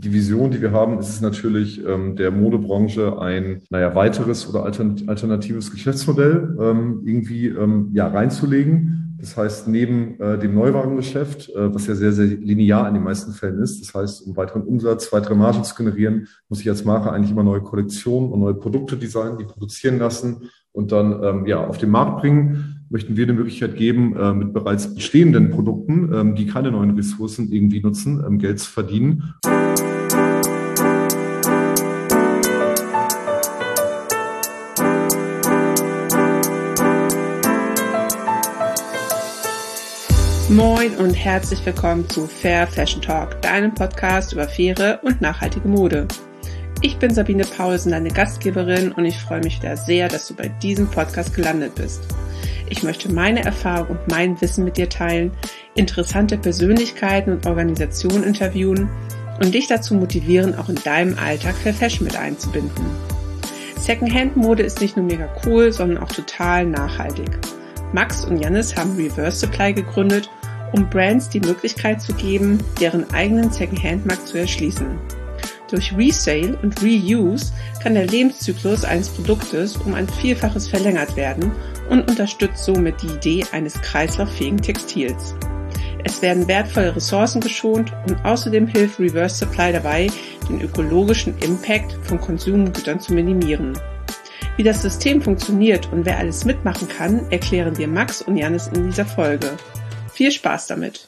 Die Vision, die wir haben, ist es natürlich, der Modebranche ein, weiteres oder alternatives Geschäftsmodell reinzulegen. Das heißt, neben dem Neuwarengeschäft, was ja sehr, sehr linear in den meisten Fällen ist, das heißt, um weiteren Umsatz, weitere Margen zu generieren, muss ich als Marke eigentlich immer neue Kollektionen und neue Produkte designen, die produzieren lassen und dann auf den Markt bringen. Möchten wir die Möglichkeit geben, mit bereits bestehenden Produkten, die keine neuen Ressourcen irgendwie nutzen, Geld zu verdienen. Moin und herzlich willkommen zu Fair Fashion Talk, deinem Podcast über faire und nachhaltige Mode. Ich bin Sabine Paulsen, deine Gastgeberin, und ich freue mich wieder sehr, dass du bei diesem Podcast gelandet bist. Ich möchte meine Erfahrung und mein Wissen mit dir teilen, interessante Persönlichkeiten und Organisationen interviewen und dich dazu motivieren, auch in deinem Alltag Fair Fashion mit einzubinden. Secondhand-Mode ist nicht nur mega cool, sondern auch total nachhaltig. Max und Jannis haben Reverse Supply gegründet, um Brands die Möglichkeit zu geben, deren eigenen Secondhand-Markt zu erschließen. Durch Resale und Reuse kann der Lebenszyklus eines Produktes um ein Vielfaches verlängert werden und unterstützt somit die Idee eines kreislauffähigen Textils. Es werden wertvolle Ressourcen geschont und außerdem hilft Reverse Supply dabei, den ökologischen Impact von Konsumgütern zu minimieren. Wie das System funktioniert und wer alles mitmachen kann, erklären dir Max und Jannis in dieser Folge. Viel Spaß damit!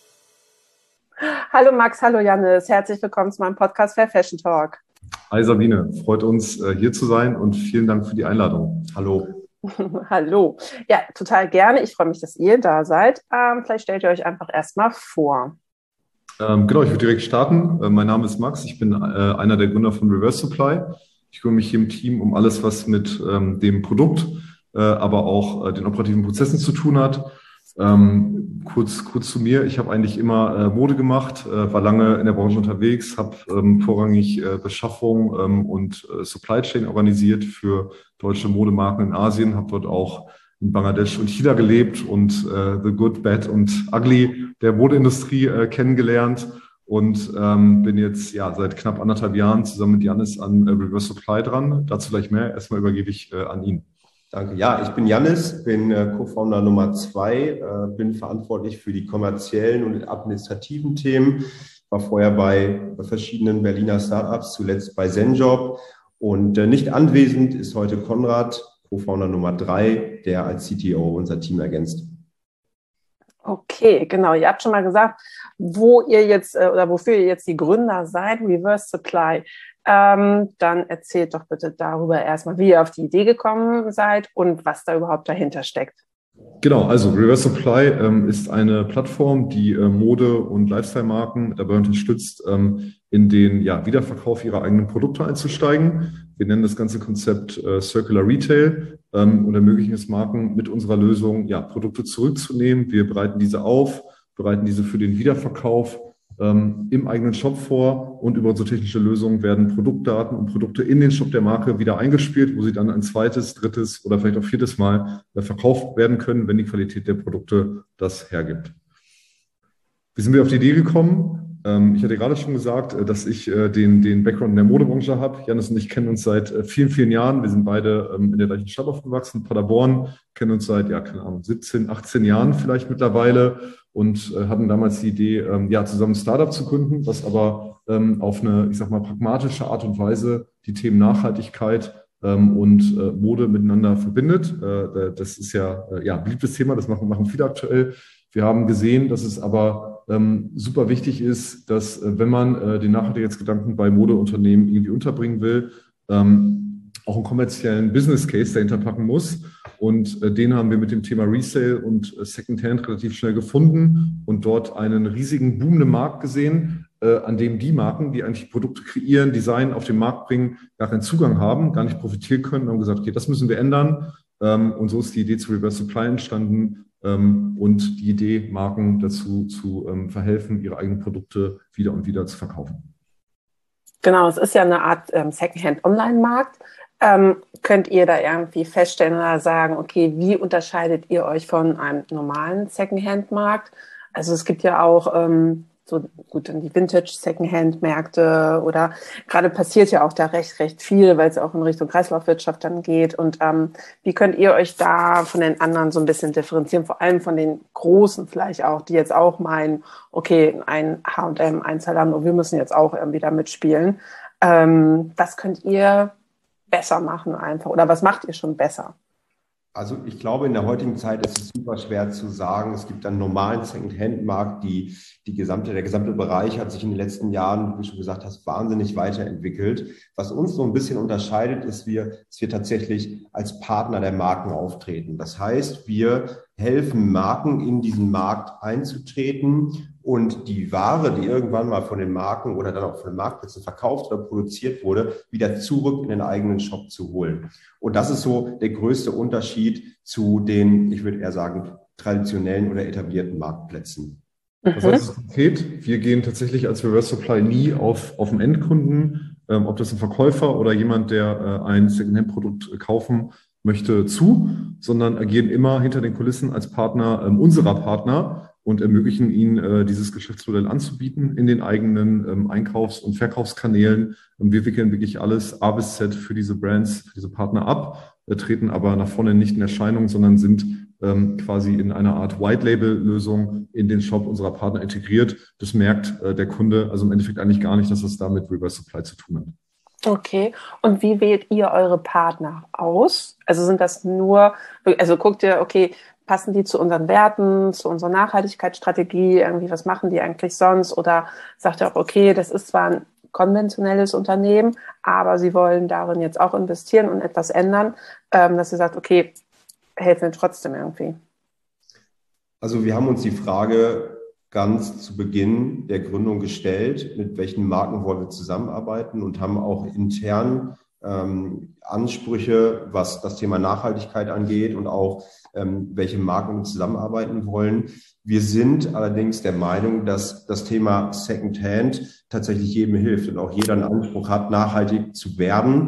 Hallo Max, hallo Jannis, herzlich willkommen zu meinem Podcast Fair Fashion Talk. Hi Sabine, freut uns hier zu sein und vielen Dank für die Einladung. Hallo. Hallo. Ja, total gerne. Ich freue mich, dass ihr da seid. Vielleicht stellt ihr euch einfach erstmal vor. Genau, ich würde direkt starten. Mein Name ist Max, ich bin einer der Gründer von Reverse Supply. Ich kümmere mich hier im Team um alles, was mit dem Produkt, aber auch den operativen Prozessen zu tun hat. Kurz zu mir. Ich habe eigentlich immer Mode gemacht, war lange in der Branche unterwegs, habe vorrangig Beschaffung und Supply Chain organisiert für deutsche Modemarken in Asien, habe dort auch in Bangladesch und China gelebt und The Good, Bad und Ugly der Modeindustrie kennengelernt. Und bin jetzt seit knapp 1,5 Jahren zusammen mit Jannis an Reverse Supply dran. Dazu gleich mehr. Erstmal übergebe ich an ihn. Danke. Ja, ich bin Jannis, bin Co-Founder Nummer 2, bin verantwortlich für die kommerziellen und administrativen Themen. War vorher bei verschiedenen Berliner Startups, zuletzt bei Zenjob. Und nicht anwesend ist heute Konrad, Co-Founder Nummer 3, der als CTO unser Team ergänzt. Okay, genau. Ihr habt schon mal gesagt, wo ihr jetzt oder wofür ihr jetzt die Gründer seid, Reverse Supply. Dann erzählt doch bitte darüber erstmal, wie ihr auf die Idee gekommen seid und was da überhaupt dahinter steckt. Genau, also Reverse Supply ist eine Plattform, die Mode- und Lifestyle-Marken dabei unterstützt, in den Wiederverkauf ihrer eigenen Produkte einzusteigen. Wir nennen das ganze Konzept Circular Retail und ermöglichen es Marken mit unserer Lösung, Produkte zurückzunehmen. Wir bereiten diese auf, bereiten diese für den Wiederverkauf im eigenen Shop vor, und über unsere technische Lösung werden Produktdaten und Produkte in den Shop der Marke wieder eingespielt, wo sie dann ein zweites, drittes oder vielleicht auch viertes Mal verkauft werden können, wenn die Qualität der Produkte das hergibt. Wie sind wir auf die Idee gekommen? Ich hatte gerade schon gesagt, dass ich den Background in der Modebranche habe. Jannis und ich kennen uns seit vielen, vielen Jahren. Wir sind beide in der gleichen Stadt aufgewachsen, Paderborn, kennen uns seit, 17, 18 Jahren vielleicht mittlerweile, und hatten damals die Idee, zusammen ein Startup zu gründen, was aber auf eine, pragmatische Art und Weise die Themen Nachhaltigkeit und Mode miteinander verbindet. Das ist beliebtes Thema, das machen viele aktuell. Wir haben gesehen, dass es aber super wichtig ist, dass wenn man den Nachhaltigkeitsgedanken bei Modeunternehmen irgendwie unterbringen will, auch einen kommerziellen Business Case dahinter packen muss. Und den haben wir mit dem Thema Resale und Secondhand relativ schnell gefunden und dort einen riesigen boomenden Markt gesehen, an dem die Marken, die eigentlich Produkte kreieren, designen, auf den Markt bringen, gar keinen Zugang haben, gar nicht profitieren können, und haben gesagt, okay, das müssen wir ändern. Und so ist die Idee zu Reverse Supply entstanden, und die Idee, Marken dazu zu verhelfen, ihre eigenen Produkte wieder und wieder zu verkaufen. Genau, es ist ja eine Art Secondhand-Online-Markt. Könnt ihr da irgendwie feststellen oder sagen, okay, wie unterscheidet ihr euch von einem normalen Secondhand-Markt? Also es gibt ja auch so gut in die Vintage-Secondhand-Märkte oder gerade passiert ja auch da recht viel, weil es auch in Richtung Kreislaufwirtschaft dann geht. Und wie könnt ihr euch da von den anderen so ein bisschen differenzieren, vor allem von den Großen vielleicht auch, die jetzt auch meinen, okay, ein H&M, ein Zalando, wir müssen jetzt auch irgendwie da mitspielen. Was könnt ihr besser machen einfach oder was macht ihr schon besser? Also ich glaube, in der heutigen Zeit ist es super schwer zu sagen. Es gibt einen normalen Second-Hand-Markt. Der gesamte Bereich hat sich in den letzten Jahren, wie du schon gesagt hast, wahnsinnig weiterentwickelt. Was uns so ein bisschen unterscheidet, ist, dass wir tatsächlich als Partner der Marken auftreten. Das heißt, wir helfen Marken, in diesen Markt einzutreten und die Ware, die irgendwann mal von den Marken oder dann auch von den Marktplätzen verkauft oder produziert wurde, wieder zurück in den eigenen Shop zu holen. Und das ist so der größte Unterschied zu den, ich würde eher sagen, traditionellen oder etablierten Marktplätzen. Das heißt konkret, wir gehen tatsächlich als Reverse Supply nie auf den Endkunden, ob das ein Verkäufer oder jemand, der ein Secondhand-Produkt kaufen möchte, sondern agieren immer hinter den Kulissen als Partner unserer Partner und ermöglichen ihnen, dieses Geschäftsmodell anzubieten in den eigenen Einkaufs- und Verkaufskanälen. Wir wickeln wirklich alles A bis Z für diese Brands, für diese Partner ab, treten aber nach vorne nicht in Erscheinung, sondern sind quasi in einer Art White-Label-Lösung in den Shop unserer Partner integriert. Das merkt der Kunde also im Endeffekt eigentlich gar nicht, dass es da mit Reverse Supply zu tun hat. Okay. Und wie wählt ihr eure Partner aus? Also sind das nur, also guckt ihr, okay, passen die zu unseren Werten, zu unserer Nachhaltigkeitsstrategie, irgendwie, was machen die eigentlich sonst? Oder sagt ihr auch, okay, das ist zwar ein konventionelles Unternehmen, aber sie wollen darin jetzt auch investieren und etwas ändern, dass ihr sagt, okay, helfen wir trotzdem irgendwie? Also wir haben uns die Frage ganz zu Beginn der Gründung gestellt, mit welchen Marken wollen wir zusammenarbeiten und haben auch intern Ansprüche, was das Thema Nachhaltigkeit angeht und auch welche Marken wir zusammenarbeiten wollen. Wir sind allerdings der Meinung, dass das Thema Secondhand tatsächlich jedem hilft und auch jeder einen Anspruch hat, nachhaltig zu werden.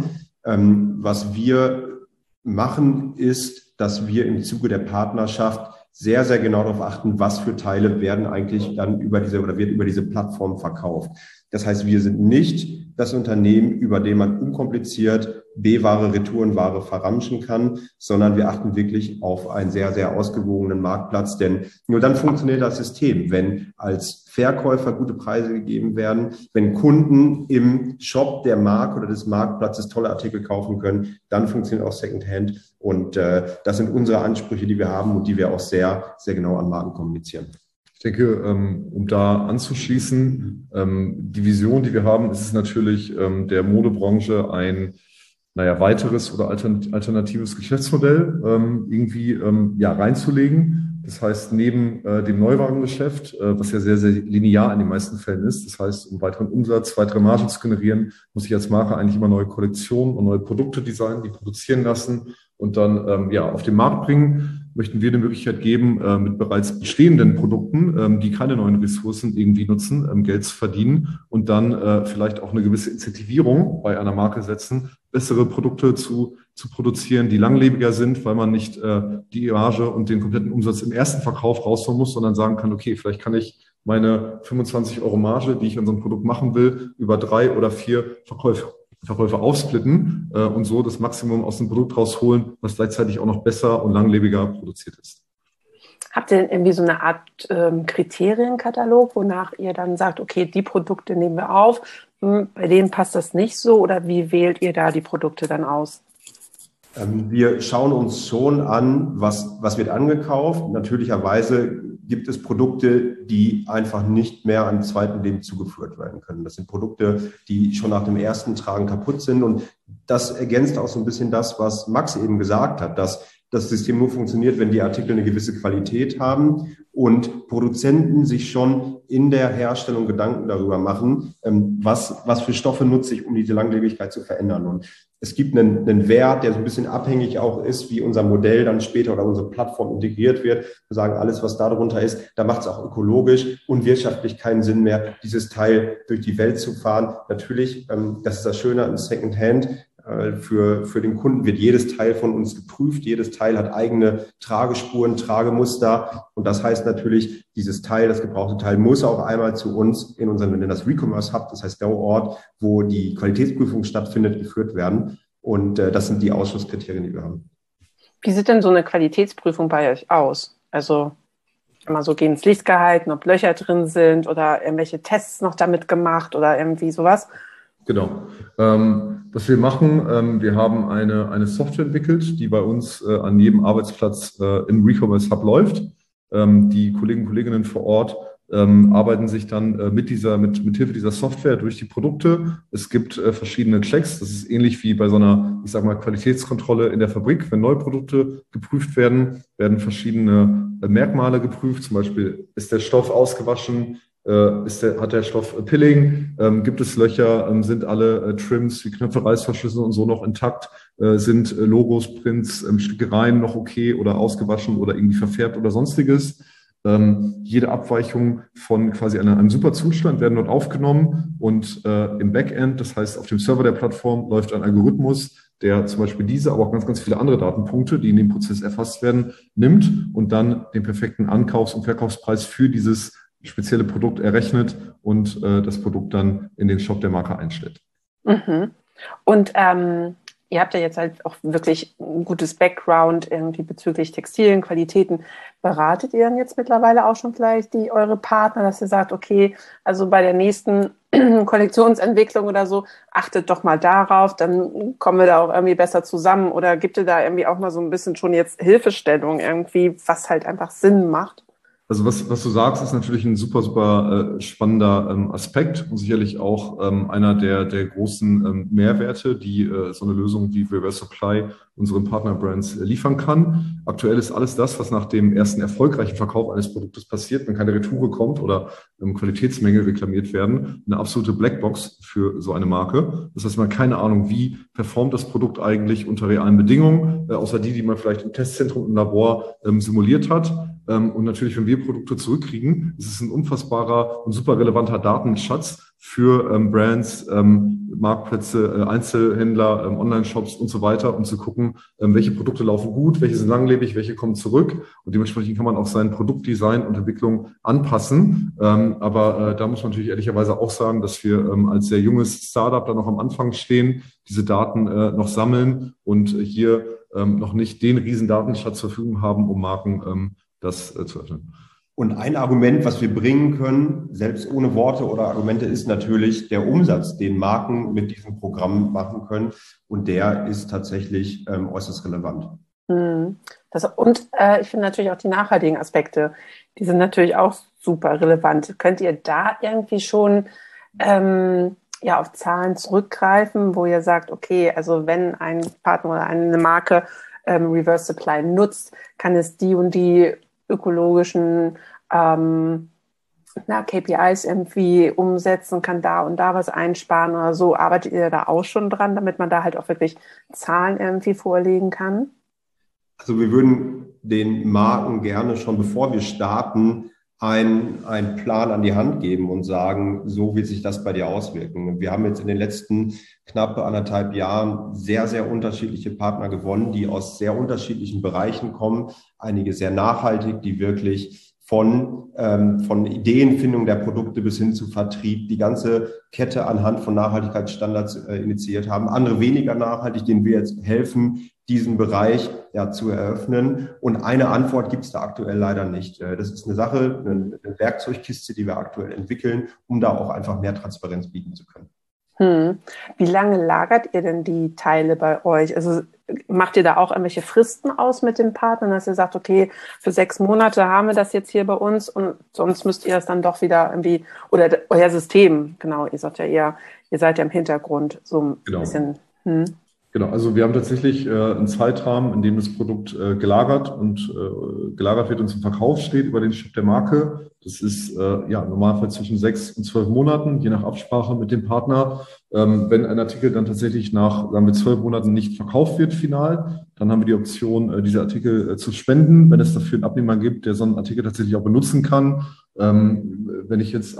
Was wir machen, ist, dass wir im Zuge der Partnerschaft sehr, sehr genau darauf achten, was für Teile werden eigentlich dann wird über diese Plattform verkauft. Das heißt, wir sind nicht das Unternehmen, über dem man unkompliziert B-Ware, Retourenware verramschen kann, sondern wir achten wirklich auf einen sehr, sehr ausgewogenen Marktplatz, denn nur dann funktioniert das System, wenn als Verkäufer gute Preise gegeben werden, wenn Kunden im Shop der Marke oder des Marktplatzes tolle Artikel kaufen können, dann funktioniert auch Secondhand und das sind unsere Ansprüche, die wir haben und die wir auch sehr, sehr genau an Marken kommunizieren. Ich denke, um da anzuschließen, die Vision, die wir haben, ist es natürlich, der Modebranche ein weiteres oder alternatives Geschäftsmodell irgendwie reinzulegen. Das heißt, neben dem Neuwarengeschäft, was ja sehr, sehr linear in den meisten Fällen ist, das heißt, um weiteren Umsatz, weitere Margen zu generieren, muss ich als Marke eigentlich immer neue Kollektionen und neue Produkte designen, die produzieren lassen und dann auf den Markt bringen. Möchten wir die Möglichkeit geben, mit bereits bestehenden Produkten, die keine neuen Ressourcen irgendwie nutzen, Geld zu verdienen und dann vielleicht auch eine gewisse Incentivierung bei einer Marke setzen, bessere Produkte zu produzieren, die langlebiger sind, weil man nicht die Marge und den kompletten Umsatz im ersten Verkauf rausholen muss, sondern sagen kann, okay, vielleicht kann ich meine 25 € Marge, die ich an so einem Produkt machen will, über 3 oder 4 Verkäufe aufsplitten und so das Maximum aus dem Produkt rausholen, was gleichzeitig auch noch besser und langlebiger produziert ist. Habt ihr denn irgendwie so eine Art Kriterienkatalog, wonach ihr dann sagt, okay, die Produkte nehmen wir auf, bei denen passt das nicht so oder wie wählt ihr da die Produkte dann aus? Wir schauen uns schon an, was wird angekauft. Natürlicherweise gibt es Produkte, die einfach nicht mehr einem zweiten Leben zugeführt werden können. Das sind Produkte, die schon nach dem ersten Tragen kaputt sind. Und das ergänzt auch so ein bisschen das, was Max eben gesagt hat, dass das System nur funktioniert, wenn die Artikel eine gewisse Qualität haben und Produzenten sich schon in der Herstellung Gedanken darüber machen, was für Stoffe nutze ich, um diese Langlebigkeit zu verändern. Und es gibt einen Wert, der so ein bisschen abhängig auch ist, wie unser Modell dann später oder unsere Plattform integriert wird. Wir sagen, alles, was da drunter ist, da macht es auch ökologisch und wirtschaftlich keinen Sinn mehr, dieses Teil durch die Welt zu fahren. Natürlich, das ist das Schöne an Secondhand, Für den Kunden wird jedes Teil von uns geprüft. Jedes Teil hat eigene Tragespuren, Tragemuster. Und das heißt natürlich, dieses Teil, das gebrauchte Teil, muss auch einmal zu uns in unseren, wir nennen das Recommerce Hub, das heißt der Ort, wo die Qualitätsprüfung stattfindet, geführt werden. Und das sind die Ausschlusskriterien, die wir haben. Wie sieht denn so eine Qualitätsprüfung bei euch aus? Also immer so gegen das Licht gehalten, ob Löcher drin sind oder irgendwelche Tests noch damit gemacht oder irgendwie sowas? Genau. Was wir machen, wir haben eine Software entwickelt, die bei uns an jedem Arbeitsplatz im Recommerce Hub läuft. Die Kollegen und Kolleginnen vor Ort arbeiten sich dann mit Hilfe dieser Software durch die Produkte. Es gibt verschiedene Checks. Das ist ähnlich wie bei so einer, ich sag mal, Qualitätskontrolle in der Fabrik. Wenn neue Produkte geprüft werden, werden verschiedene Merkmale geprüft. Zum Beispiel, ist der Stoff ausgewaschen? Hat der Stoff Pilling? Gibt es Löcher? Sind alle Trims wie Knöpfe, Reißverschlüsse und so noch intakt? Sind Logos, Prints, Stickereien noch okay oder ausgewaschen oder irgendwie verfärbt oder sonstiges? Jede Abweichung von quasi einem super Zustand werden dort aufgenommen und im Backend, das heißt auf dem Server der Plattform, läuft ein Algorithmus, der zum Beispiel diese, aber auch ganz, ganz viele andere Datenpunkte, die in dem Prozess erfasst werden, nimmt und dann den perfekten Ankaufs- und Verkaufspreis für dieses spezielle Produkt errechnet und das Produkt dann in den Shop der Marke einstellt. Mhm. Und ihr habt ja jetzt halt auch wirklich ein gutes Background irgendwie bezüglich Textilien, Qualitäten. Beratet ihr dann jetzt mittlerweile auch schon vielleicht eure Partner, dass ihr sagt, okay, also bei der nächsten Kollektionsentwicklung oder so, achtet doch mal darauf, dann kommen wir da auch irgendwie besser zusammen, oder gibt ihr da irgendwie auch mal so ein bisschen schon jetzt Hilfestellung irgendwie, was halt einfach Sinn macht? Also was du sagst, ist natürlich ein super, super spannender Aspekt und sicherlich auch einer der großen Mehrwerte, die so eine Lösung wie Reverse Supply unseren Partnerbrands liefern kann. Aktuell ist alles das, was nach dem ersten erfolgreichen Verkauf eines Produktes passiert, wenn keine Retoure kommt oder Qualitätsmängel reklamiert werden, eine absolute Blackbox für so eine Marke. Das heißt, man hat keine Ahnung, wie performt das Produkt eigentlich unter realen Bedingungen, außer die man vielleicht im Testzentrum, im Labor simuliert hat. Und natürlich, wenn wir Produkte zurückkriegen, ist es ein unfassbarer und super relevanter Datenschatz für Brands, Marktplätze, Einzelhändler, Online-Shops und so weiter, um zu gucken, welche Produkte laufen gut, welche sind langlebig, welche kommen zurück. Und dementsprechend kann man auch sein Produktdesign und Entwicklung anpassen. Aber da muss man natürlich ehrlicherweise auch sagen, dass wir als sehr junges Startup da noch am Anfang stehen, diese Daten noch sammeln und hier noch nicht den riesen Datenschatz zur Verfügung haben, um Marken das zu öffnen. Und ein Argument, was wir bringen können, selbst ohne Worte oder Argumente, ist natürlich der Umsatz, den Marken mit diesem Programm machen können. Und der ist tatsächlich äußerst relevant. Ich finde natürlich auch die nachhaltigen Aspekte, die sind natürlich auch super relevant. Könnt ihr da irgendwie schon auf Zahlen zurückgreifen, wo ihr sagt, okay, also wenn ein Partner oder eine Marke Reverse Supply nutzt, kann es die und die ökologischen KPIs irgendwie umsetzen, kann da und da was einsparen oder so. Arbeitet ihr da auch schon dran, damit man da halt auch wirklich Zahlen irgendwie vorlegen kann? Also wir würden den Marken gerne schon, bevor wir starten, einen Plan an die Hand geben und sagen, so wird sich das bei dir auswirken. Wir haben jetzt in den letzten knapp 1,5 Jahren sehr, sehr unterschiedliche Partner gewonnen, die aus sehr unterschiedlichen Bereichen kommen. Einige sehr nachhaltig, die wirklich von Ideenfindung der Produkte bis hin zu Vertrieb die ganze Kette anhand von Nachhaltigkeitsstandards initiiert haben. Andere weniger nachhaltig, denen wir jetzt helfen, diesen Bereich zu eröffnen. Und eine Antwort gibt es da aktuell leider nicht. Das ist eine Sache, eine Werkzeugkiste, die wir aktuell entwickeln, um da auch einfach mehr Transparenz bieten zu können. Wie lange lagert ihr denn die Teile bei euch? Also macht ihr da auch irgendwelche Fristen aus mit den Partnern, dass ihr sagt, okay, für 6 Monate haben wir das jetzt hier bei uns und sonst müsst ihr das dann doch wieder irgendwie, oder euer System, genau, ihr sagt ja eher, ihr seid ja im Hintergrund so ein bisschen. Genau, also wir haben tatsächlich einen Zeitrahmen, in dem das Produkt gelagert wird und zum Verkauf steht über den Shop der Marke. Das ist im Normalfall zwischen 6 und 12 Monaten, je nach Absprache mit dem Partner. Wenn ein Artikel dann tatsächlich nach, sagen wir, 12 Monaten nicht verkauft wird final, dann haben wir die Option, diese Artikel zu spenden, wenn es dafür einen Abnehmer gibt, der so einen Artikel tatsächlich auch benutzen kann. Wenn ich jetzt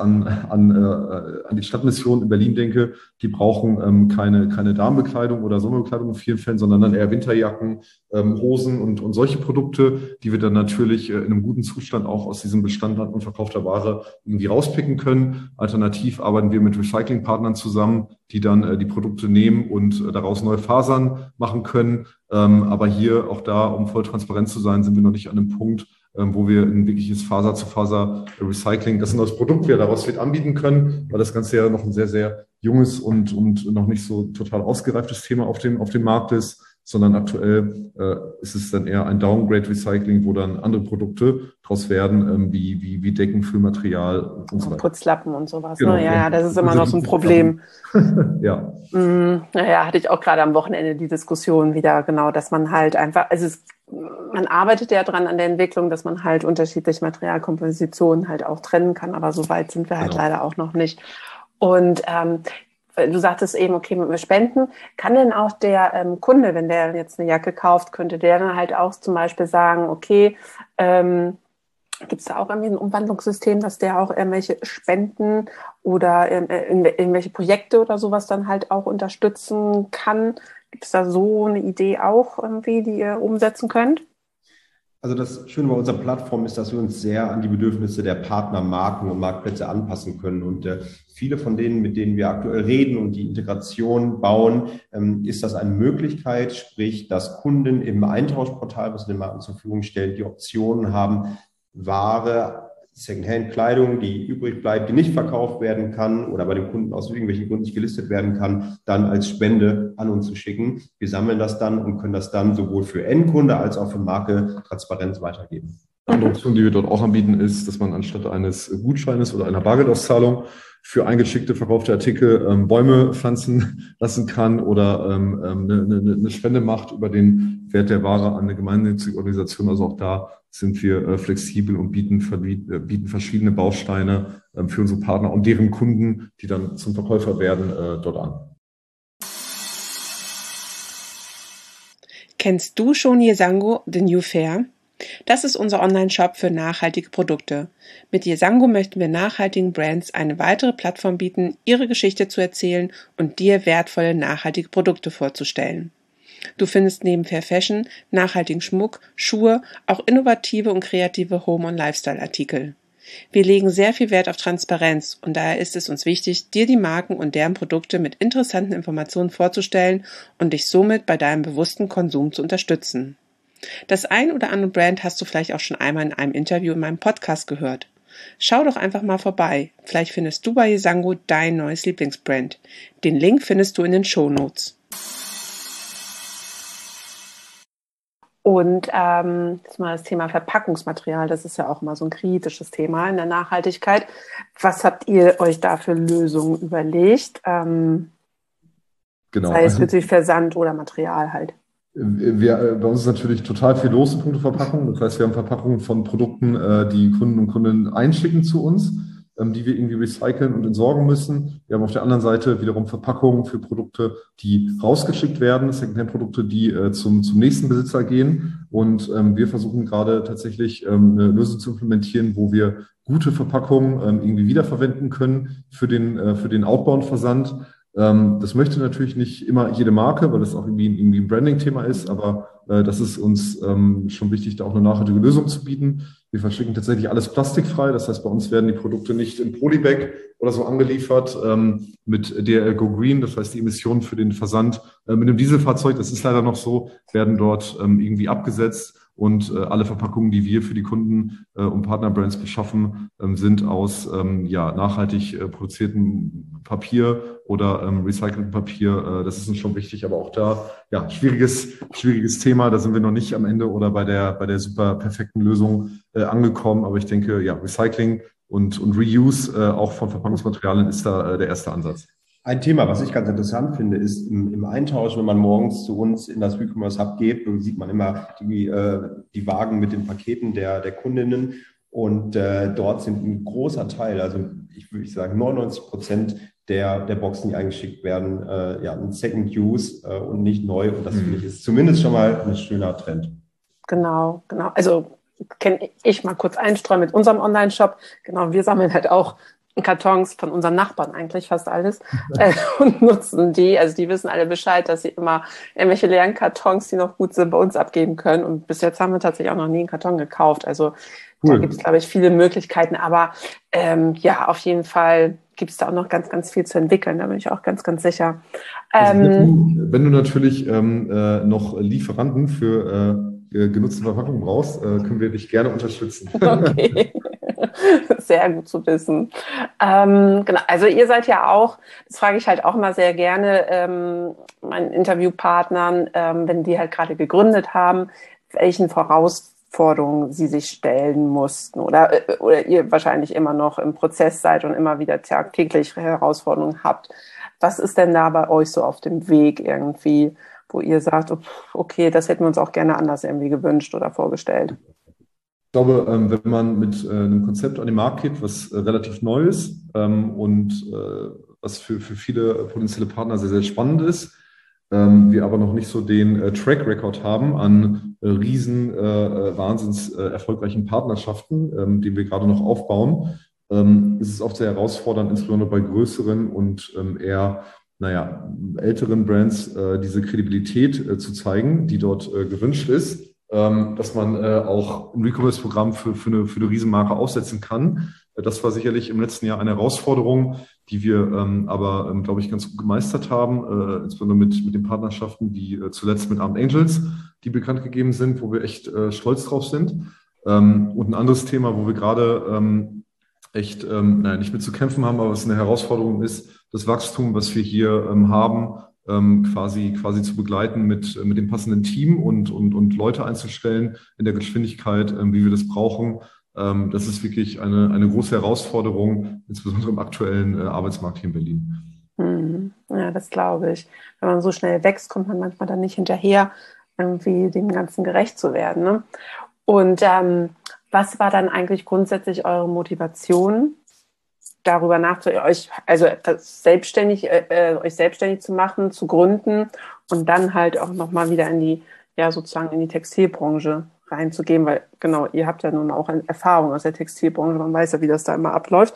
an die Stadtmission in Berlin denke, die brauchen keine Damenbekleidung oder Sommerbekleidung in vielen Fällen, sondern dann eher Winterjacken, Hosen und solche Produkte, die wir dann natürlich in einem guten Zustand auch aus diesem Bestand an unverkaufter Ware irgendwie rauspicken können. Alternativ arbeiten wir mit Recyclingpartnern zusammen, die dann die Produkte nehmen und daraus neue Fasern machen können. Aber hier auch da, um voll transparent zu sein, sind wir noch nicht an einem Punkt, wo wir ein wirkliches Faser-zu-Faser-Recycling, das ein neues Produkt wir daraus wird anbieten können, weil das Ganze ja noch ein sehr, sehr junges und noch nicht so total ausgereiftes Thema auf dem Markt ist, sondern aktuell ist es dann eher ein Downgrade-Recycling, wo dann andere Produkte draus werden, wie Decken, Füllmaterial und so weiter. Putzlappen und sowas. Genau, Ne? Ja, das ist immer noch so ein Problem. Ja. Naja, hatte ich auch gerade am Wochenende die Diskussion wieder, genau, dass man halt einfach, man arbeitet ja dran an der Entwicklung, dass man halt unterschiedliche Materialkompositionen halt auch trennen kann, aber so weit sind wir halt leider auch noch nicht. Und du sagtest eben, okay, wir spenden. Kann denn auch der Kunde, wenn der jetzt eine Jacke kauft, könnte der dann halt auch zum Beispiel sagen, okay, gibt es da auch irgendwie ein Umwandlungssystem, dass der auch irgendwelche Spenden oder irgendwelche Projekte oder sowas dann halt auch unterstützen kann? Gibt es da so eine Idee auch irgendwie, die ihr umsetzen könnt? Also das Schöne bei unserer Plattform ist, dass wir uns sehr an die Bedürfnisse der Partner, Marken und Marktplätze anpassen können. Und viele von denen, mit denen wir aktuell reden und die Integration bauen, ist das eine Möglichkeit, sprich, dass Kunden im Eintauschportal, was wir den Marken zur Verfügung stellen, die Optionen haben, Ware, Secondhand-Kleidung, die übrig bleibt, die nicht verkauft werden kann oder bei dem Kunden aus irgendwelchen Gründen nicht gelistet werden kann, dann als Spende an uns zu schicken. Wir sammeln das dann und können das dann sowohl für Endkunde als auch für Marke transparent weitergeben. Eine andere Option, die wir dort auch anbieten, ist, dass man anstatt eines Gutscheines oder einer Bargeldauszahlung für eingeschickte, verkaufte Artikel Bäume pflanzen lassen kann oder eine Spende macht über den Wert der Ware an eine gemeinnützige Organisation. Also auch da sind wir flexibel und bieten verschiedene Bausteine für unsere Partner und deren Kunden, die dann zum Verkäufer werden, dort an. Kennst du schon Yesango, The New Fair? Das ist unser Online-Shop für nachhaltige Produkte. Mit Yesango möchten wir nachhaltigen Brands eine weitere Plattform bieten, ihre Geschichte zu erzählen und dir wertvolle nachhaltige Produkte vorzustellen. Du findest neben Fair Fashion, nachhaltigen Schmuck, Schuhe, auch innovative und kreative Home- und Lifestyle-Artikel. Wir legen sehr viel Wert auf Transparenz und daher ist es uns wichtig, dir die Marken und deren Produkte mit interessanten Informationen vorzustellen und dich somit bei deinem bewussten Konsum zu unterstützen. Das ein oder andere Brand hast du vielleicht auch schon einmal in einem Interview in meinem Podcast gehört. Schau doch einfach mal vorbei. Vielleicht findest du bei Yesango dein neues Lieblingsbrand. Den Link findest du in den Shownotes. Und jetzt mal das Thema Verpackungsmaterial. Das ist ja auch immer so ein kritisches Thema in der Nachhaltigkeit. Was habt ihr euch da für Lösungen überlegt? Genau. Sei es bezüglich Versand oder Material halt. Bei uns ist natürlich total viel los in puncto Verpackung. Das heißt, wir haben Verpackungen von Produkten, die Kunden und Kundinnen einschicken zu uns, die wir irgendwie recyceln und entsorgen müssen. Wir haben auf der anderen Seite wiederum Verpackungen für Produkte, die rausgeschickt werden, Secondhand-Produkte, die zum nächsten Besitzer gehen. Und wir versuchen gerade tatsächlich eine Lösung zu implementieren, wo wir gute Verpackungen irgendwie wiederverwenden können für den Outbound-Versand. Das möchte natürlich nicht immer jede Marke, weil das auch irgendwie ein Branding-Thema ist, aber das ist uns schon wichtig, da auch eine nachhaltige Lösung zu bieten. Wir verschicken tatsächlich alles plastikfrei, das heißt, bei uns werden die Produkte nicht in Polybag oder so angeliefert mit DHL Go Green, das heißt, die Emissionen für den Versand mit einem Dieselfahrzeug, das ist leider noch so, werden dort irgendwie abgesetzt. Und alle Verpackungen, die wir für die Kunden und Partnerbrands beschaffen, sind aus nachhaltig produziertem Papier oder recyceltem Papier. Das ist uns schon wichtig, aber auch da schwieriges Thema. Da sind wir noch nicht am Ende oder bei der super perfekten Lösung angekommen. Aber ich denke, Recycling und Reuse auch von Verpackungsmaterialien ist da der erste Ansatz. Ein Thema, was ich ganz interessant finde, ist im Eintausch, wenn man morgens zu uns in das WeCommerce Hub geht, sieht man immer die Wagen mit den Paketen der Kundinnen und dort sind ein großer Teil, also ich würde sagen 99% der Boxen, die eingeschickt werden, ein Second Use und nicht neu und das finde ich ist zumindest schon mal ein schöner Trend. Genau. Also kenne ich mal kurz einstreuen mit unserem Online-Shop. Genau, wir sammeln halt auch Kartons von unseren Nachbarn eigentlich, fast alles, und nutzen die. Also die wissen alle Bescheid, dass sie immer irgendwelche leeren Kartons, die noch gut sind, bei uns abgeben können. Und bis jetzt haben wir tatsächlich auch noch nie einen Karton gekauft. Also da gibt es, glaube ich, viele Möglichkeiten. Aber ja, auf jeden Fall gibt es da auch noch ganz, ganz viel zu entwickeln. Da bin ich auch ganz, ganz sicher. Wenn du natürlich noch Lieferanten für genutzte Verpackungen brauchst, können wir dich gerne unterstützen. Okay. Sehr gut zu wissen. Genau, also ihr seid ja auch, das frage ich halt auch immer sehr gerne meinen Interviewpartnern, wenn die halt gerade gegründet haben, welchen Herausforderungen sie sich stellen mussten oder ihr wahrscheinlich immer noch im Prozess seid und immer wieder tagtäglich Herausforderungen habt. Was ist denn da bei euch so auf dem Weg irgendwie, wo ihr sagt, okay, das hätten wir uns auch gerne anders irgendwie gewünscht oder vorgestellt? Ich glaube, wenn man mit einem Konzept an den Markt geht, was relativ neu ist und was für viele potenzielle Partner sehr, sehr spannend ist, wir aber noch nicht so den Track Record haben an wahnsinns erfolgreichen Partnerschaften, die wir gerade noch aufbauen, ist es oft sehr herausfordernd, insbesondere bei größeren und eher älteren Brands diese Kredibilität zu zeigen, die dort gewünscht ist. Dass man auch ein Recommerce-Programm für eine Riesenmarke aufsetzen kann. Das war sicherlich im letzten Jahr eine Herausforderung, die wir aber, glaube ich, ganz gut gemeistert haben, insbesondere mit den Partnerschaften, die zuletzt mit Armed Angels, die bekannt gegeben sind, wo wir echt stolz drauf sind. Und ein anderes Thema, wo wir gerade echt nicht mit zu kämpfen haben, aber was eine Herausforderung ist, das Wachstum, was wir hier haben, quasi zu begleiten mit dem passenden Team und Leute einzustellen in der Geschwindigkeit, wie wir das brauchen. Das ist wirklich eine große Herausforderung, insbesondere im aktuellen Arbeitsmarkt hier in Berlin. Ja, das glaube ich. Wenn man so schnell wächst, kommt man manchmal dann nicht hinterher, irgendwie dem Ganzen gerecht zu werden. Ne? Und was war dann eigentlich grundsätzlich eure Motivation, darüber nachzudenken, euch selbstständig zu machen, zu gründen und dann halt auch nochmal wieder in die Textilbranche reinzugehen, weil genau, ihr habt ja nun auch eine Erfahrung aus der Textilbranche, man weiß ja, wie das da immer abläuft.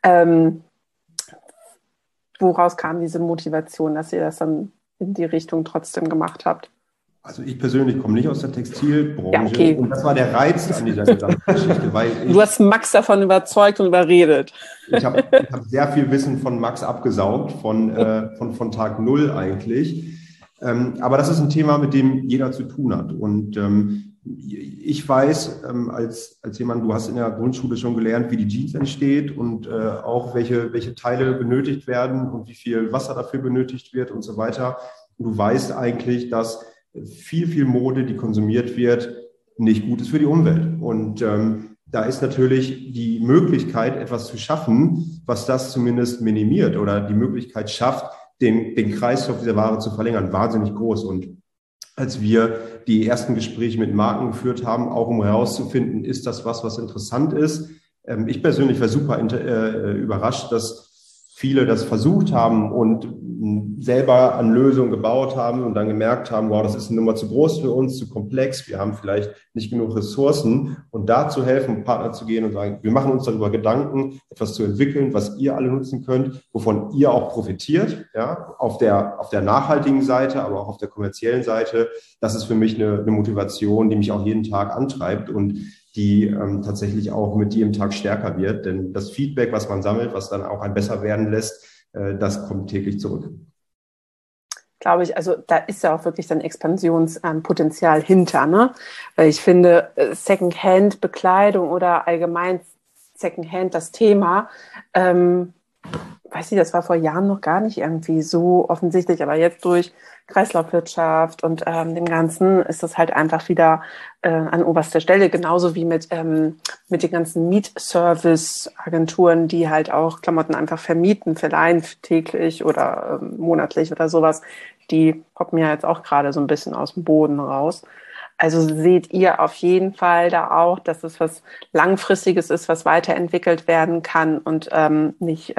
Woraus kam diese Motivation, dass ihr das dann in die Richtung trotzdem gemacht habt? Also ich persönlich komme nicht aus der Textilbranche. Ja, okay. Und das war der Reiz an dieser gesamten Geschichte. Du hast Max davon überzeugt und überredet. Ich hab sehr viel Wissen von Max abgesaugt, von Tag Null eigentlich. Aber das ist ein Thema, mit dem jeder zu tun hat. Und ich weiß, als jemand, du hast in der Grundschule schon gelernt, wie die Jeans entsteht und auch welche Teile benötigt werden und wie viel Wasser dafür benötigt wird und so weiter. Und du weißt eigentlich, dass viel Mode, die konsumiert wird, nicht gut ist für die Umwelt. Und da ist natürlich die Möglichkeit, etwas zu schaffen, was das zumindest minimiert oder die Möglichkeit schafft, den Kreislauf dieser Ware zu verlängern, wahnsinnig groß. Und als wir die ersten Gespräche mit Marken geführt haben, auch um herauszufinden, ist das was interessant ist. Ich persönlich war super überrascht, dass viele das versucht haben und selber an Lösungen gebaut haben und dann gemerkt haben, wow, das ist eine Nummer zu groß für uns, zu komplex, wir haben vielleicht nicht genug Ressourcen und da zu helfen, Partner zu gehen und sagen, wir machen uns darüber Gedanken, etwas zu entwickeln, was ihr alle nutzen könnt, wovon ihr auch profitiert, ja, auf der nachhaltigen Seite, aber auch auf der kommerziellen Seite. Das ist für mich eine Motivation, die mich auch jeden Tag antreibt und die tatsächlich auch mit jedem Tag stärker wird. Denn das Feedback, was man sammelt, was dann auch ein besser werden lässt, das kommt täglich zurück. Glaube ich, also da ist ja auch wirklich dann Expansionspotenzial hinter, ne? Weil ich finde, Secondhand-Bekleidung oder allgemein Secondhand das Thema, weiß ich, das war vor Jahren noch gar nicht irgendwie so offensichtlich, aber jetzt durch Kreislaufwirtschaft und dem Ganzen ist das halt einfach wieder an oberster Stelle, genauso wie mit den ganzen Mietservice-Agenturen, die halt auch Klamotten einfach vermieten, verleihen täglich oder monatlich oder sowas. Die poppen ja jetzt auch gerade so ein bisschen aus dem Boden raus. Also seht ihr auf jeden Fall da auch, dass es was Langfristiges ist, was weiterentwickelt werden kann und nicht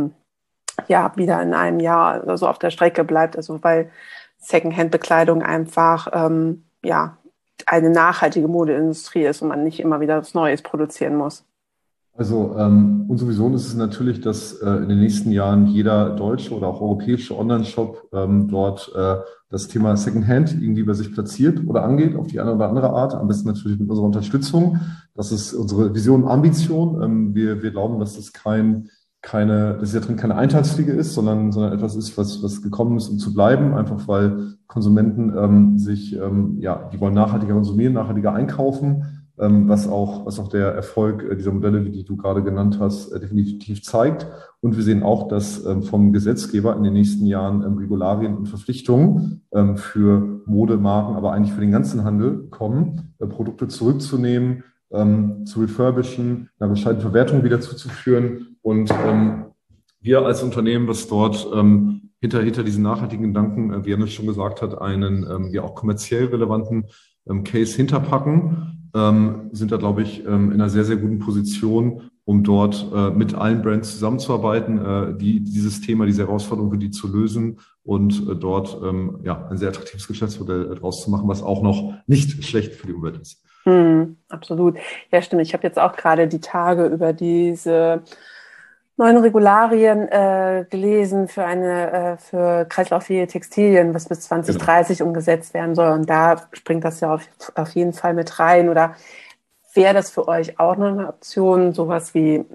wieder in einem Jahr oder so auf der Strecke bleibt. Also weil Secondhand-Bekleidung einfach eine nachhaltige Modeindustrie ist und man nicht immer wieder was Neues produzieren muss? Also unsere Vision ist es natürlich, dass in den nächsten Jahren jeder deutsche oder auch europäische Online-Shop dort das Thema Secondhand irgendwie bei sich platziert oder angeht, auf die eine oder andere Art. Am besten natürlich mit unserer Unterstützung. Das ist unsere Vision und Ambition. Wir glauben, dass das dass der Trend keine Eintagsfliege ist, sondern etwas ist, was gekommen ist, um zu bleiben, einfach weil Konsumenten die wollen nachhaltiger konsumieren, nachhaltiger einkaufen. Was auch der Erfolg dieser Modelle, die du gerade genannt hast, definitiv zeigt. Und wir sehen auch, dass vom Gesetzgeber in den nächsten Jahren Regularien und Verpflichtungen für Modemarken, aber eigentlich für den ganzen Handel kommen, Produkte zurückzunehmen, zu refurbischen, einer gescheiten Verwertung wieder zuzuführen. Und wir als Unternehmen, was dort hinter diesen nachhaltigen Gedanken, wie Jannis schon gesagt hat, einen auch kommerziell relevanten Case hinterpacken, sind da, glaube ich, in einer sehr, sehr guten Position, um dort mit allen Brands zusammenzuarbeiten, dieses Thema, diese Herausforderung für die zu lösen und dort ein sehr attraktives Geschäftsmodell draus zu machen, was auch noch nicht schlecht für die Umwelt ist. Absolut. Ja, stimmt. Ich habe jetzt auch gerade die Tage über diese neuen Regularien gelesen für kreislauffähige Textilien, was bis 2030 umgesetzt werden soll. Und da springt das ja auf jeden Fall mit rein. Oder wäre das für euch auch noch eine Option, sowas wie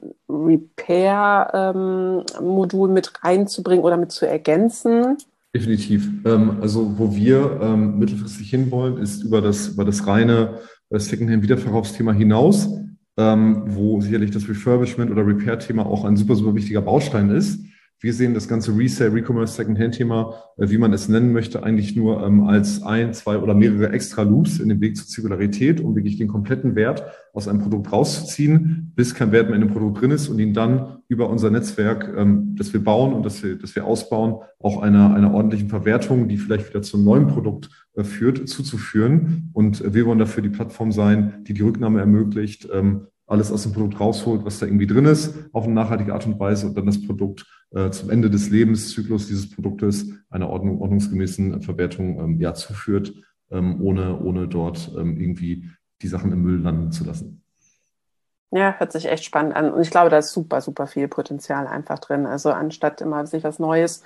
Repair-Modul mit reinzubringen oder mit zu ergänzen? Definitiv. Also wo wir mittelfristig hinwollen, ist über das reine Secondhand-Wiederverkaufsthema hinaus, wo sicherlich das Refurbishment oder Repair-Thema auch ein super, super wichtiger Baustein ist. Wir sehen das ganze Resale, Recommerce, Secondhand-Thema, wie man es nennen möchte, eigentlich nur als ein, zwei oder mehrere extra Loops in dem Weg zur Zirkularität, um wirklich den kompletten Wert aus einem Produkt rauszuziehen, bis kein Wert mehr in dem Produkt drin ist und ihn dann über unser Netzwerk, das wir bauen und das wir ausbauen, auch einer ordentlichen Verwertung, die vielleicht wieder zum neuen Produkt führt, zuzuführen. Und wir wollen dafür die Plattform sein, die Rücknahme ermöglicht, alles aus dem Produkt rausholt, was da irgendwie drin ist, auf eine nachhaltige Art und Weise und dann das Produkt zum Ende des Lebenszyklus dieses Produktes einer ordnungsgemäßen Verwertung zuführt, ohne dort irgendwie die Sachen im Müll landen zu lassen. Ja, hört sich echt spannend an. Und ich glaube, da ist super, super viel Potenzial einfach drin. Also anstatt immer sich was Neues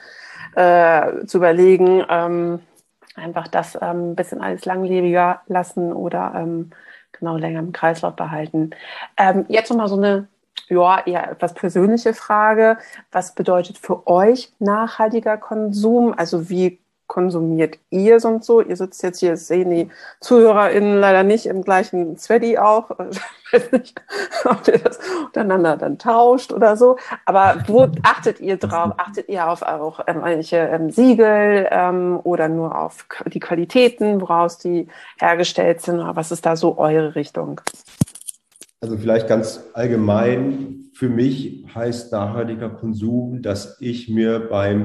zu überlegen, einfach das ein bisschen alles langlebiger lassen oder länger im Kreislauf behalten. Jetzt nochmal so eine eher etwas persönliche Frage. Was bedeutet für euch nachhaltiger Konsum? Also wie konsumiert ihr sonst so? Ihr sitzt jetzt hier, das sehen die ZuhörerInnen leider nicht im gleichen Sweaty auch. Ich weiß nicht, ob ihr das untereinander dann tauscht oder so. Aber wo achtet ihr drauf? Achtet ihr auf auch welche Siegel oder nur auf die Qualitäten, woraus die hergestellt sind? Oder was ist da so eure Richtung? Also vielleicht ganz allgemein, für mich heißt nachhaltiger Konsum, dass ich mir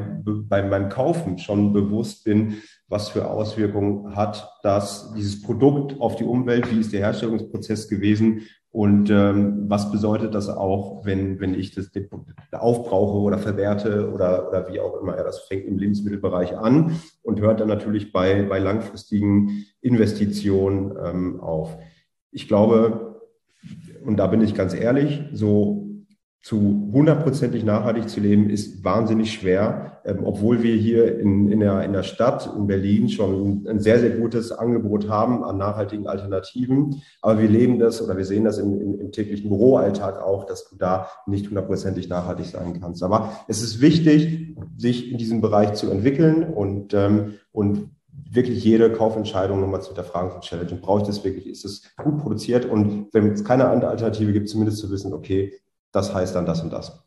beim Kaufen schon bewusst bin, was für Auswirkungen hat dieses Produkt auf die Umwelt, wie ist der Herstellungsprozess gewesen und was bedeutet das auch, wenn ich das aufbrauche oder verwerte oder wie auch immer. Ja, das fängt im Lebensmittelbereich an und hört dann natürlich bei langfristigen Investitionen auf. Ich glaube, und da bin ich ganz ehrlich, so zu 100%ig nachhaltig zu leben, ist wahnsinnig schwer, obwohl wir hier in der Stadt, in Berlin, schon ein sehr, sehr gutes Angebot haben an nachhaltigen Alternativen. Aber wir leben das oder wir sehen das im täglichen Büroalltag auch, dass du da nicht 100%ig nachhaltig sein kannst. Aber es ist wichtig, sich in diesem Bereich zu entwickeln und wirklich jede Kaufentscheidung nochmal zu hinterfragen von Challenge. Brauche ich das wirklich? Ist es gut produziert? Und wenn es keine andere Alternative gibt, zumindest zu wissen, okay, das heißt dann das und das.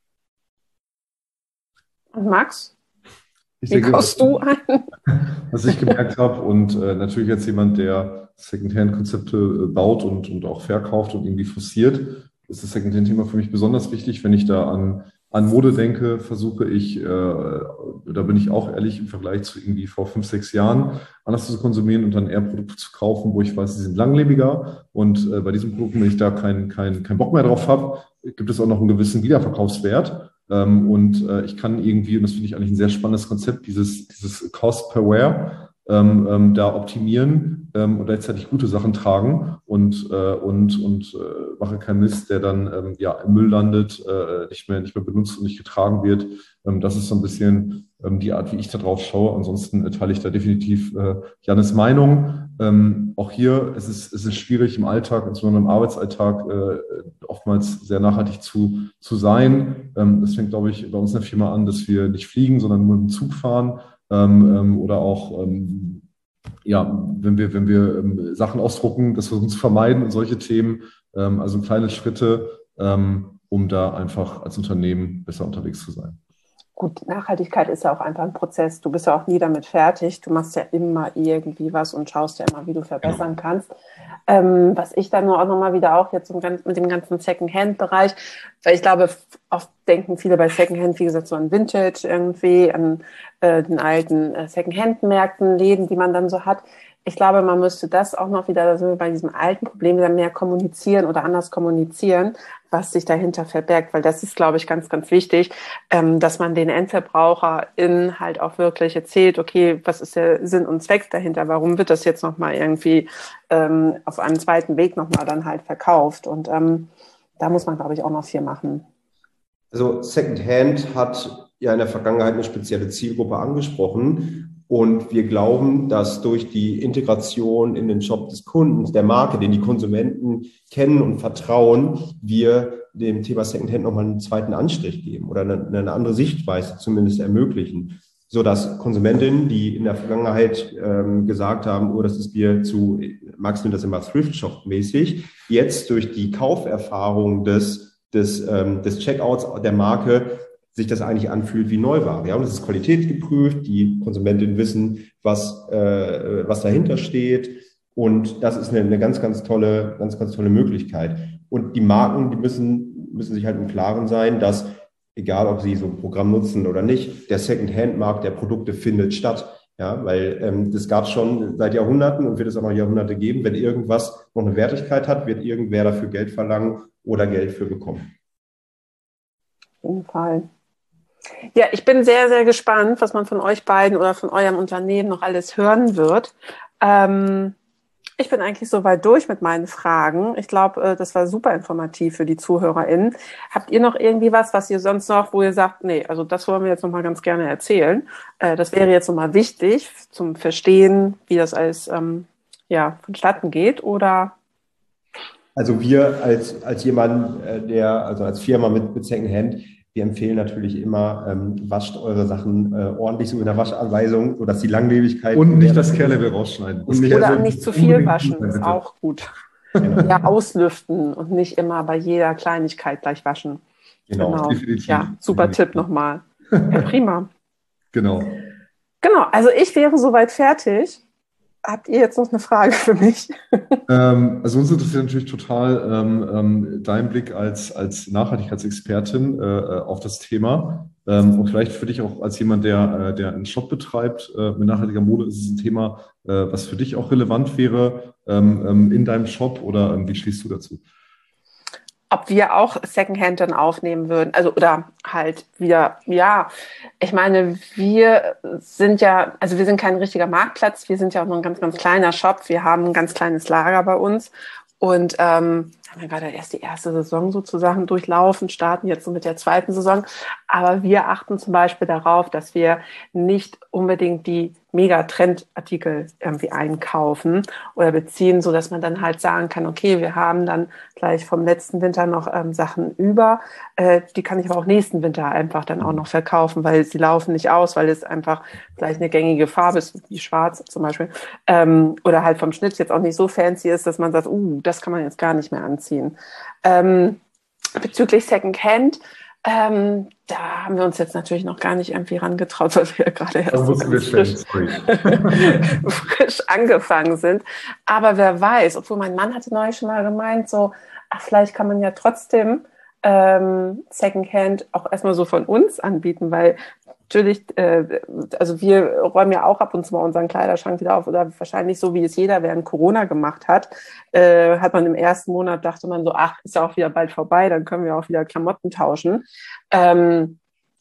Und Max? Wie kaufst du ein? Was ich gemerkt habe und natürlich als jemand, der Secondhand-Konzepte baut und auch verkauft und irgendwie forciert, ist das Secondhand-Thema für mich besonders wichtig. Wenn ich da an Mode denke, versuche ich, da bin ich auch ehrlich, im Vergleich zu irgendwie vor 5, 6 Jahren anders zu konsumieren und dann eher Produkte zu kaufen, wo ich weiß, sie sind langlebiger. Und bei diesen Produkten, wenn ich da keinen Bock mehr drauf habe, gibt es auch noch einen gewissen Wiederverkaufswert. Ich kann irgendwie, und das finde ich eigentlich ein sehr spannendes Konzept, dieses Cost per Wear, da optimieren und gleichzeitig gute Sachen tragen und mache keinen Mist, der dann im Müll landet, nicht mehr benutzt und nicht getragen wird. Das ist so ein bisschen die Art, wie ich da drauf schaue. Ansonsten teile ich da definitiv Jannes Meinung. Auch hier es ist schwierig im Alltag, insbesondere im Arbeitsalltag, oftmals sehr nachhaltig zu sein. Das fängt, glaube ich, bei uns in der Firma an, dass wir nicht fliegen, sondern nur mit dem Zug fahren. Oder auch wenn wir Sachen ausdrucken, das versuchen zu vermeiden und solche Themen, also kleine Schritte, um da einfach als Unternehmen besser unterwegs zu sein. Gut, Nachhaltigkeit ist ja auch einfach ein Prozess. Du bist ja auch nie damit fertig. Du machst ja immer irgendwie was und schaust ja immer, wie du verbessern kannst. Was ich dann nur auch nochmal wieder auch jetzt mit dem ganzen Second-Hand-Bereich, weil ich glaube, oft denken viele bei Second-Hand, wie gesagt, so an Vintage irgendwie, an den alten Second-Hand-Märkten, Läden, die man dann so hat. Ich glaube, man müsste das auch noch wieder, da sind wir bei diesem alten Problem, wieder mehr kommunizieren oder anders kommunizieren, was sich dahinter verbergt, weil das ist, glaube ich, ganz, ganz wichtig, dass man den EndverbraucherInnen halt auch wirklich erzählt, okay, was ist der Sinn und Zweck dahinter, warum wird das jetzt nochmal irgendwie auf einem zweiten Weg nochmal dann halt verkauft und da muss man, glaube ich, auch noch viel machen. Also Secondhand hat ja in der Vergangenheit eine spezielle Zielgruppe angesprochen. Und wir glauben, dass durch die Integration in den Shop des Kunden, der Marke, den die Konsumenten kennen und vertrauen, wir dem Thema Secondhand nochmal einen zweiten Anstrich geben oder eine andere Sichtweise zumindest ermöglichen, sodass Konsumentinnen, die in der Vergangenheit gesagt haben, oh, das ist mir zu, Max nennt das immer Thrift-Shop-mäßig, jetzt durch die Kauferfahrung des Checkouts der Marke sich das eigentlich anfühlt wie Neuware. Ja, und es ist qualitätsgeprüft, die Konsumentinnen wissen, was dahinter steht. Und das ist eine ganz, ganz tolle Möglichkeit. Und die Marken, die müssen sich halt im Klaren sein, dass, egal ob sie so ein Programm nutzen oder nicht, der Second-Hand-Markt der Produkte findet statt. Ja, weil das gab es schon seit Jahrhunderten und wird es auch noch Jahrhunderte geben. Wenn irgendwas noch eine Wertigkeit hat, wird irgendwer dafür Geld verlangen oder Geld für bekommen. Auf jeden Fall. Ja, ich bin sehr, sehr gespannt, was man von euch beiden oder von eurem Unternehmen noch alles hören wird. Ich bin eigentlich soweit durch mit meinen Fragen. Ich glaube, das war super informativ für die ZuhörerInnen. Habt ihr noch irgendwie was ihr sonst noch, wo ihr sagt, nee, also das wollen wir jetzt nochmal ganz gerne erzählen. Das wäre jetzt nochmal wichtig zum Verstehen, wie das alles vonstatten geht, oder? Also wir als jemand, als Firma mit Secondhand, wir empfehlen natürlich immer, wascht eure Sachen ordentlich so in der Waschanweisung, sodass die Langlebigkeit... Und nicht das Care-Level rausschneiden. Oder nicht zu viel waschen, ist auch gut. Genau. Ja, auslüften und nicht immer bei jeder Kleinigkeit gleich waschen. Genau. Ja, super Tipp nochmal. Ja, prima. Genau, also ich wäre soweit fertig. Habt ihr jetzt noch eine Frage für mich? Also uns interessiert natürlich total dein Blick als Nachhaltigkeitsexpertin auf das Thema. Und vielleicht für dich auch als jemand, der einen Shop betreibt mit nachhaltiger Mode, ist es ein Thema, was für dich auch relevant wäre in deinem Shop, oder wie stehst du dazu? Ob wir auch Secondhand dann aufnehmen würden, also oder halt wieder, ja, ich meine, wir sind kein richtiger Marktplatz, wir sind ja auch nur ein ganz, ganz kleiner Shop, wir haben ein ganz kleines Lager bei uns und haben ja gerade erst die erste Saison sozusagen durchlaufen, starten jetzt so mit der zweiten Saison, aber wir achten zum Beispiel darauf, dass wir nicht unbedingt die Mega-Trend-Artikel irgendwie einkaufen oder beziehen, so dass man dann halt sagen kann, okay, wir haben dann gleich vom letzten Winter noch Sachen über, die kann ich aber auch nächsten Winter einfach dann auch noch verkaufen, weil sie laufen nicht aus, weil es einfach vielleicht eine gängige Farbe ist, wie schwarz zum Beispiel, oder halt vom Schnitt jetzt auch nicht so fancy ist, dass man sagt, das kann man jetzt gar nicht mehr anziehen. Bezüglich Secondhand, da haben wir uns jetzt natürlich noch gar nicht irgendwie rangetraut, weil wir ja gerade erst frisch angefangen sind. Aber wer weiß, obwohl mein Mann hatte neulich schon mal gemeint, so, vielleicht kann man ja trotzdem Secondhand auch erstmal so von uns anbieten, weil natürlich, also wir räumen ja auch ab und zu mal unseren Kleiderschrank wieder auf, oder wahrscheinlich so, wie es jeder während Corona gemacht hat, hat man im ersten Monat, dachte man so, ist ja auch wieder bald vorbei, dann können wir auch wieder Klamotten tauschen.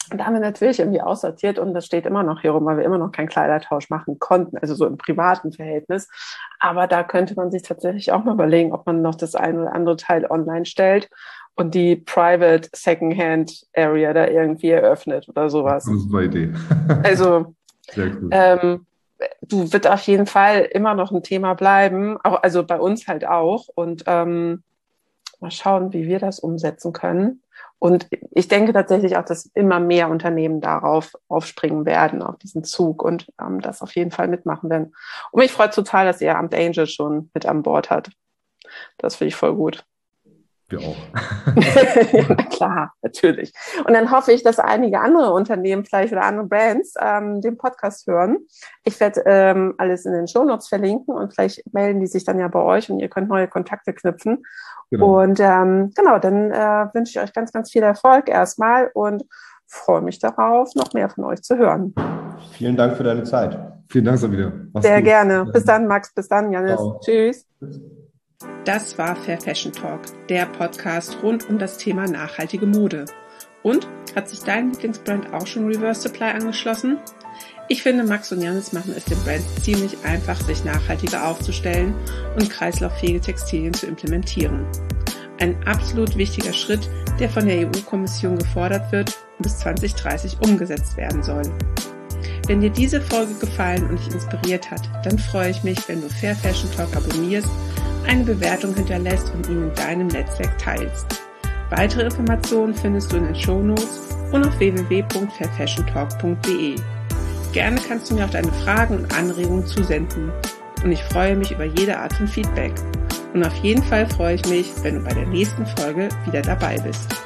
Und da haben wir natürlich irgendwie aussortiert und das steht immer noch hier rum, weil wir immer noch keinen Kleidertausch machen konnten, also so im privaten Verhältnis. Aber da könnte man sich tatsächlich auch mal überlegen, ob man noch das ein oder andere Teil online stellt und die Private Secondhand Area da irgendwie eröffnet oder sowas. Das ist eine super Idee. Also sehr cool. Du wird auf jeden Fall immer noch ein Thema bleiben, auch, also bei uns halt auch. Und mal schauen, wie wir das umsetzen können. Und ich denke tatsächlich auch, dass immer mehr Unternehmen darauf aufspringen werden, auf diesen Zug und das auf jeden Fall mitmachen werden. Und mich freut total, dass ihr Amt Angel schon mit an Bord hat. Das finde ich voll gut. Wir auch. Ja, na klar, natürlich. Und dann hoffe ich, dass einige andere Unternehmen vielleicht oder andere Brands den Podcast hören. Ich werde alles in den Shownotes verlinken und vielleicht melden die sich dann ja bei euch und ihr könnt neue Kontakte knüpfen. Genau. Und genau, dann wünsche ich euch ganz, ganz viel Erfolg erstmal und freue mich darauf, noch mehr von euch zu hören. Vielen Dank für deine Zeit. Vielen Dank, Sabine. Sehr gerne. Bis dann, Max. Bis dann, Jannis. Ciao. Tschüss. Das war Fair Fashion Talk, der Podcast rund um das Thema nachhaltige Mode. Und, hat sich dein Lieblingsbrand auch schon Reverse Supply angeschlossen? Ich finde, Max und Jannis machen es den Brands ziemlich einfach, sich nachhaltiger aufzustellen und kreislauffähige Textilien zu implementieren. Ein absolut wichtiger Schritt, der von der EU-Kommission gefordert wird und bis 2030 umgesetzt werden soll. Wenn dir diese Folge gefallen und dich inspiriert hat, dann freue ich mich, wenn du Fair Fashion Talk abonnierst, eine Bewertung hinterlässt und ihn in deinem Netzwerk teilst. Weitere Informationen findest du in den Shownotes und auf www.fairfashiontalk.de. Gerne kannst du mir auch deine Fragen und Anregungen zusenden und ich freue mich über jede Art von Feedback. Und auf jeden Fall freue ich mich, wenn du bei der nächsten Folge wieder dabei bist.